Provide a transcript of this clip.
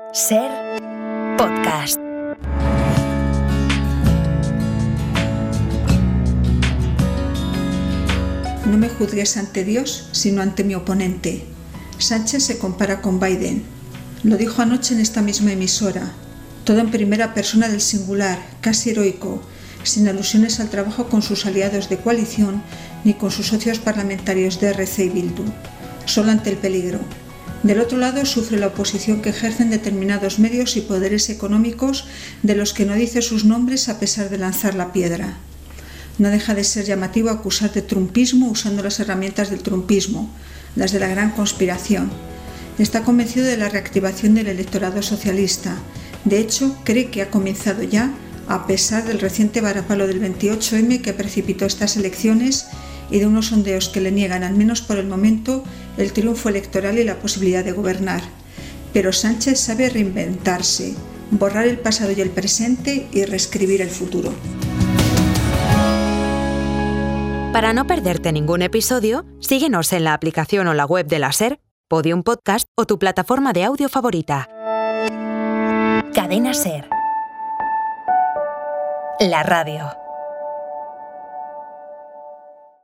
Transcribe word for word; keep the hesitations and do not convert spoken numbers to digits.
Ser podcast. No me juzgues ante Dios, sino ante mi oponente. Sánchez se compara con Biden. Lo dijo anoche en esta misma emisora. Todo en primera persona del singular, casi heroico, sin alusiones al trabajo con sus aliados de coalición ni con sus socios parlamentarios de R C y Bildu. Solo ante el peligro. Del otro lado sufre la oposición que ejercen determinados medios y poderes económicos de los que no dice sus nombres a pesar de lanzar la piedra. No deja de ser llamativo acusar de trumpismo usando las herramientas del trumpismo, las de la gran conspiración. Está convencido de la reactivación del electorado socialista. De hecho, cree que ha comenzado ya, a pesar del reciente varapalo del veintiocho eme que precipitó estas elecciones y de unos sondeos que le niegan, al menos por el momento, el triunfo electoral y la posibilidad de gobernar. Pero Sánchez sabe reinventarse, borrar el pasado y el presente y reescribir el futuro. Para no perderte ningún episodio, síguenos en la aplicación o la web de la SER, Podium Podcast o tu plataforma de audio favorita. Cadena SER. La radio.